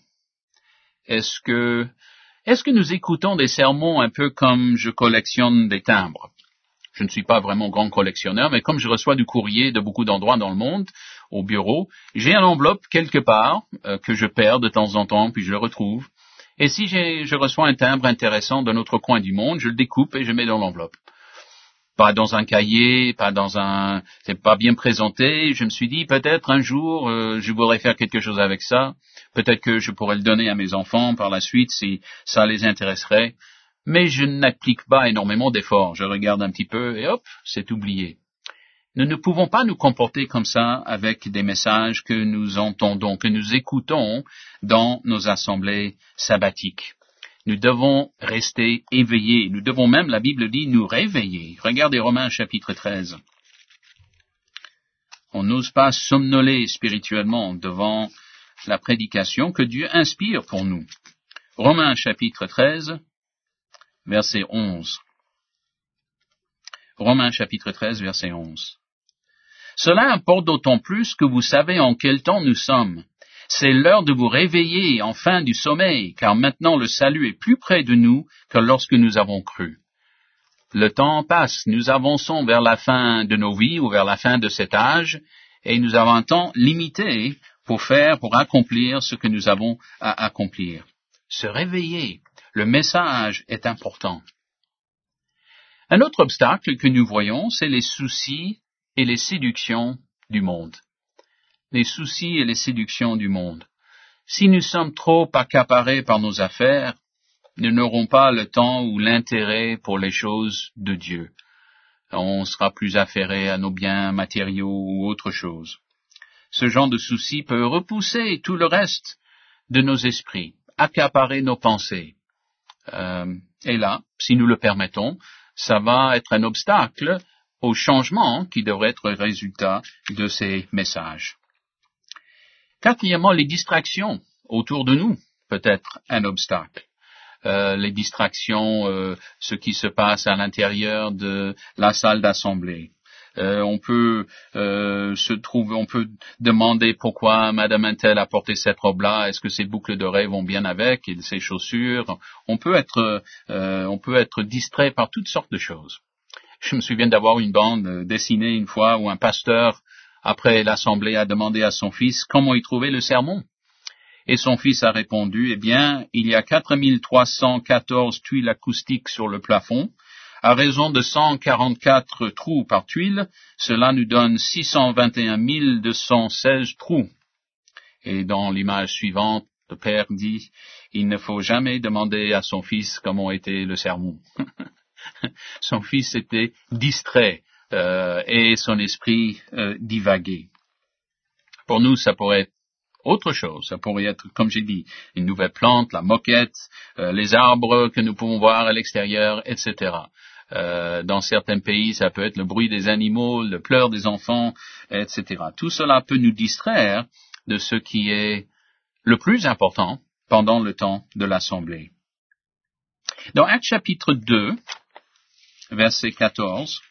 Est-ce que, est-ce que nous écoutons des sermons un peu comme je collectionne des timbres? Je ne suis pas vraiment grand collectionneur, mais comme je reçois du courrier de beaucoup d'endroits dans le monde, au bureau, j'ai une enveloppe quelque part euh, que je perds de temps en temps, puis je le retrouve. Et si j'ai, je reçois un timbre intéressant d'un autre coin du monde, je le découpe et je mets dans l'enveloppe. Pas dans un cahier, pas dans un... c'est pas bien présenté. Je me suis dit, peut-être un jour, euh, je voudrais faire quelque chose avec ça. Peut-être que je pourrais le donner à mes enfants par la suite si ça les intéresserait. mais je n'applique pas énormément d'efforts. Je regarde un petit peu et hop, c'est oublié. Nous ne pouvons pas nous comporter comme ça avec des messages que nous entendons, que nous écoutons dans nos assemblées sabbatiques. Nous devons rester éveillés. Nous devons même, la Bible dit, nous réveiller. Regardez Romains chapitre treize. On n'ose pas somnoler spirituellement devant la prédication que Dieu inspire pour nous. Romains chapitre treize, verset onze. Romains chapitre treize, verset onze. Cela importe d'autant plus que vous savez en quel temps nous sommes. C'est l'heure de vous réveiller enfin du sommeil, car maintenant le salut est plus près de nous que lorsque nous avons cru. Le temps passe, nous avançons vers la fin de nos vies ou vers la fin de cet âge, et nous avons un temps limité pour faire, pour accomplir ce que nous avons à accomplir. Se réveiller, le message est important. Un autre obstacle que nous voyons, c'est les soucis et les séductions du monde. Les soucis et les séductions du monde. Si nous sommes trop accaparés par nos affaires, nous n'aurons pas le temps ou l'intérêt pour les choses de Dieu. On sera plus affairé à nos biens matériaux ou autre chose. Ce genre de soucis peut repousser tout le reste de nos esprits, accaparer nos pensées. Euh, et là, si nous le permettons, ça va être un obstacle au changement qui devrait être le résultat de ces messages. Quatrièmement, les distractions autour de nous peut être un obstacle. Euh, les distractions, euh, ce qui se passe à l'intérieur de la salle d'assemblée. Euh, on peut euh, se trouver, on peut demander pourquoi Madame Intel a porté cette robe-là. Est-ce que ses boucles d'oreilles vont bien avec et ses chaussures? On peut être, euh, on peut être distrait par toutes sortes de choses. Je me souviens d'avoir une bande dessinée une fois où un pasteur, après l'assemblée, a demandé à son fils comment il trouvait le sermon. Et son fils a répondu, eh bien, il y a quatre mille trois cent quatorze tuiles acoustiques sur le plafond. À raison de cent quarante-quatre trous par tuile, cela nous donne six cent vingt et un mille deux cent seize trous. Et dans l'image suivante, le père dit, il ne faut jamais demander à son fils comment était le sermon. Son fils était distrait euh, et son esprit euh, divaguait. Pour nous, ça pourrait être autre chose. Ça pourrait être, comme j'ai dit, une nouvelle plante, la moquette, euh, les arbres que nous pouvons voir à l'extérieur, et cetera. Euh, dans certains pays, ça peut être le bruit des animaux, le pleur des enfants, et cetera. Tout cela peut nous distraire de ce qui est le plus important pendant le temps de l'assemblée. Dans Actes chapitre deux, verset quatorze,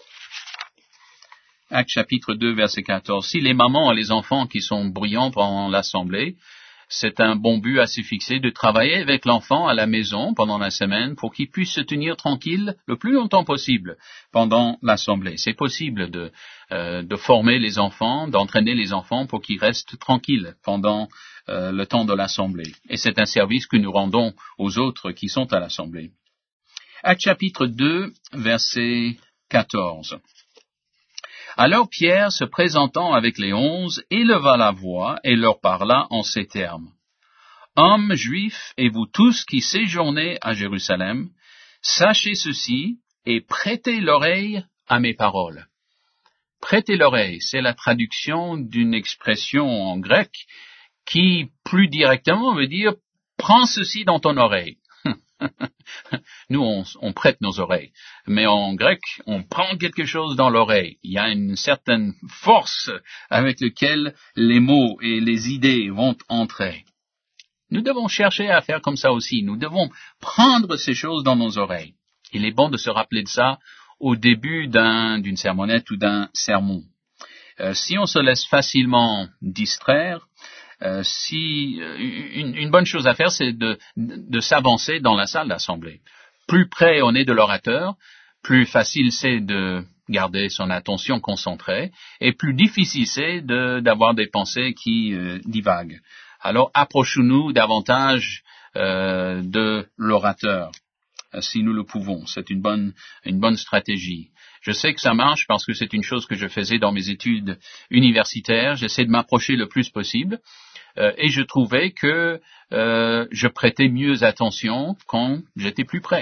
Actes chapitre deux, verset quatorze. Si les mamans et les enfants qui sont bruyants pendant l'assemblée, c'est un bon but à se fixer de travailler avec l'enfant à la maison pendant la semaine pour qu'il puisse se tenir tranquille le plus longtemps possible pendant l'assemblée. C'est possible de, euh, de former les enfants, d'entraîner les enfants pour qu'ils restent tranquilles pendant euh, le temps de l'assemblée. Et c'est un service que nous rendons aux autres qui sont à l'assemblée. Actes chapitre deux, verset quatorze. Alors Pierre, se présentant avec les onze, éleva la voix et leur parla en ces termes. Hommes juifs et vous tous qui séjournez à Jérusalem, sachez ceci et prêtez l'oreille à mes paroles. Prêtez l'oreille, c'est la traduction d'une expression en grec qui, plus directement, veut dire prends ceci dans ton oreille. Nous, on, on prête nos oreilles, mais en grec, on prend quelque chose dans l'oreille. Il y a une certaine force avec laquelle les mots et les idées vont entrer. Nous devons chercher à faire comme ça aussi. Nous devons prendre ces choses dans nos oreilles. Il est bon de se rappeler de ça au début d'un, d'une sermonnette ou d'un sermon. Euh, si on se laisse facilement distraire, Euh, si euh, une, une bonne chose à faire, c'est de, de, de s'avancer dans la salle d'assemblée. Plus près on est de l'orateur, plus facile c'est de garder son attention concentrée, et plus difficile c'est de, d'avoir des pensées qui euh, divaguent. Alors approchons-nous davantage euh, de l'orateur, si nous le pouvons. C'est une bonne, une bonne stratégie. Je sais que ça marche parce que c'est une chose que je faisais dans mes études universitaires. J'essaie de m'approcher le plus possible euh, et je trouvais que euh, je prêtais mieux attention quand j'étais plus près.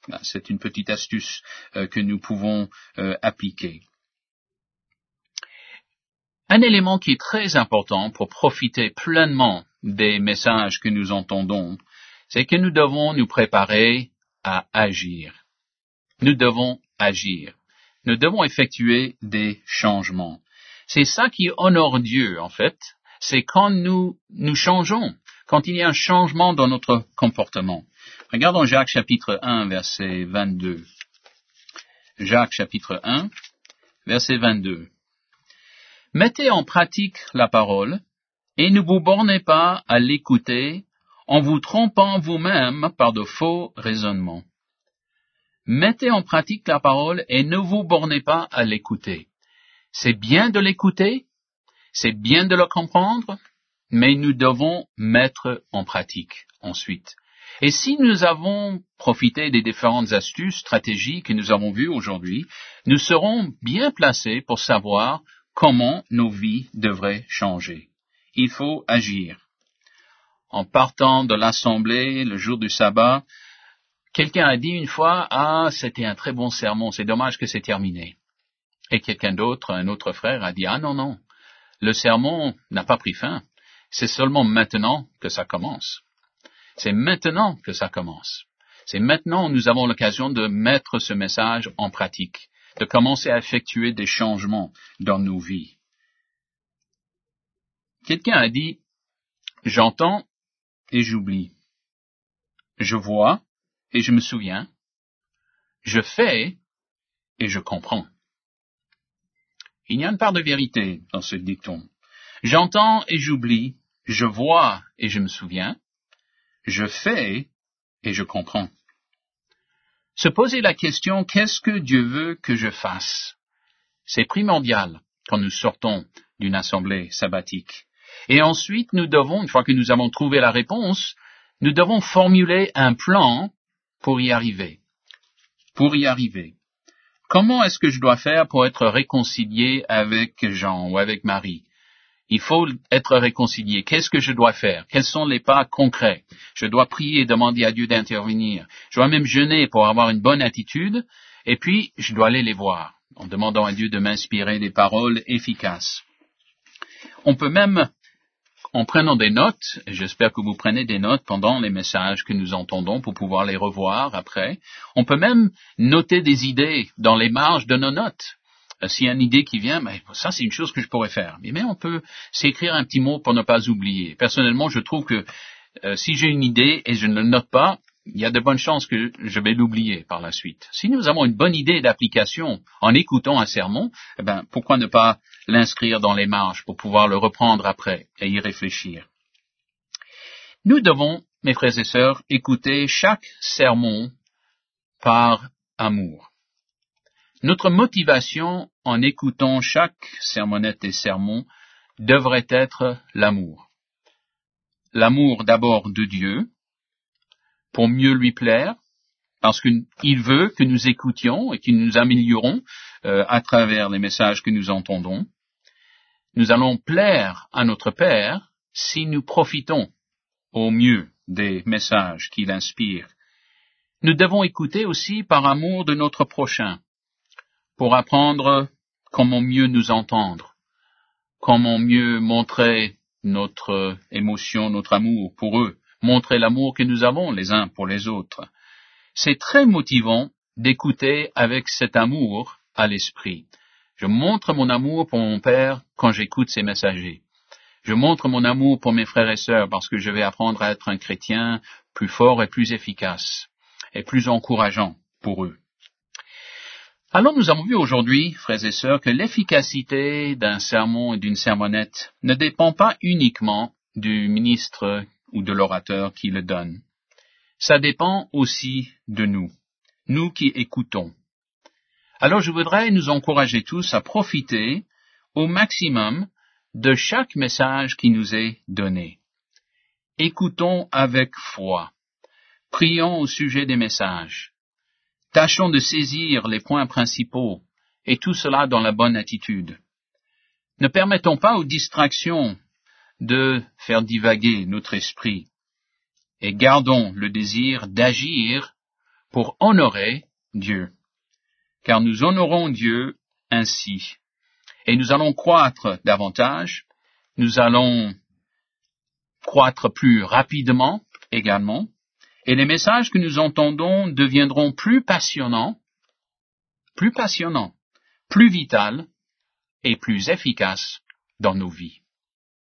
C'est une petite astuce euh, que nous pouvons euh, appliquer. Un élément qui est très important pour profiter pleinement des messages que nous entendons, c'est que nous devons nous préparer à agir. Nous devons agir. Nous devons effectuer des changements. C'est ça qui honore Dieu, en fait. C'est quand nous nous changeons, quand il y a un changement dans notre comportement. Regardons Jacques chapitre un, verset vingt-deux. Jacques chapitre un, verset vingt-deux. Mettez en pratique la parole et ne vous bornez pas à l'écouter en vous trompant vous-même par de faux raisonnements. Mettez en pratique la parole et ne vous bornez pas à l'écouter. C'est bien de l'écouter, c'est bien de le comprendre, mais nous devons mettre en pratique ensuite. Et si nous avons profité des différentes astuces, stratégies que nous avons vues aujourd'hui, nous serons bien placés pour savoir comment nos vies devraient changer. Il faut agir. En partant de l'assemblée le jour du sabbat, quelqu'un a dit une fois, « Ah, c'était un très bon sermon, c'est dommage que c'est terminé. » Et quelqu'un d'autre, un autre frère, a dit, « Ah non, non, le sermon n'a pas pris fin. C'est seulement maintenant que ça commence. C'est maintenant que ça commence. C'est maintenant que nous avons l'occasion de mettre ce message en pratique, de commencer à effectuer des changements dans nos vies. » Quelqu'un a dit, « J'entends et j'oublie. Je vois et je me souviens. Je fais et je comprends. » Il y a une part de vérité dans ce dicton. J'entends et j'oublie. Je vois et je me souviens. Je fais et je comprends. Se poser la question, qu'est-ce que Dieu veut que je fasse? C'est primordial quand nous sortons d'une assemblée sabbatique. Et ensuite, nous devons, une fois que nous avons trouvé la réponse, nous devons formuler un plan pour y arriver. Pour y arriver. Comment est-ce que je dois faire pour être réconcilié avec Jean ou avec Marie? Il faut être réconcilié. Qu'est-ce que je dois faire? Quels sont les pas concrets? Je dois prier et demander à Dieu d'intervenir. Je dois même jeûner pour avoir une bonne attitude. Et puis, je dois aller les voir en demandant à Dieu de m'inspirer des paroles efficaces. On peut même, en prenant des notes, et j'espère que vous prenez des notes pendant les messages que nous entendons pour pouvoir les revoir après, on peut même noter des idées dans les marges de nos notes. Euh, s'il y a une idée qui vient, ben, ça c'est une chose que je pourrais faire. Mais, mais on peut s'écrire un petit mot pour ne pas oublier. Personnellement, je trouve que euh, si j'ai une idée et je ne le note pas, il y a de bonnes chances que je vais l'oublier par la suite. Si nous avons une bonne idée d'application en écoutant un sermon, eh ben, pourquoi ne pas l'inscrire dans les marges pour pouvoir le reprendre après et y réfléchir. Nous devons, mes frères et sœurs, écouter chaque sermon par amour. Notre motivation en écoutant chaque sermonnette et sermon devrait être l'amour. L'amour d'abord de Dieu, pour mieux lui plaire, parce qu'il veut que nous écoutions et que nous améliorons euh, à travers les messages que nous entendons. Nous allons plaire à notre Père si nous profitons au mieux des messages qu'il inspire. Nous devons écouter aussi par amour de notre prochain, pour apprendre comment mieux nous entendre, comment mieux montrer notre émotion, notre amour pour eux, montrer l'amour que nous avons les uns pour les autres. C'est très motivant d'écouter avec cet amour à l'esprit. Je montre mon amour pour mon Père quand j'écoute ses messagers. Je montre mon amour pour mes frères et sœurs parce que je vais apprendre à être un chrétien plus fort et plus efficace et plus encourageant pour eux. Alors nous avons vu aujourd'hui, frères et sœurs, que l'efficacité d'un sermon et d'une sermonnette ne dépend pas uniquement du ministre ou de l'orateur qui le donne. Ça dépend aussi de nous, nous qui écoutons. Alors je voudrais nous encourager tous à profiter au maximum de chaque message qui nous est donné. Écoutons avec foi. Prions au sujet des messages. Tâchons de saisir les points principaux, et tout cela dans la bonne attitude. Ne permettons pas aux distractions de faire divaguer notre esprit, et gardons le désir d'agir pour honorer Dieu. Car nous honorons Dieu ainsi. Et nous allons croître davantage, nous allons croître plus rapidement également, et les messages que nous entendons deviendront plus passionnants, plus passionnants, plus vitaux et plus efficaces dans nos vies.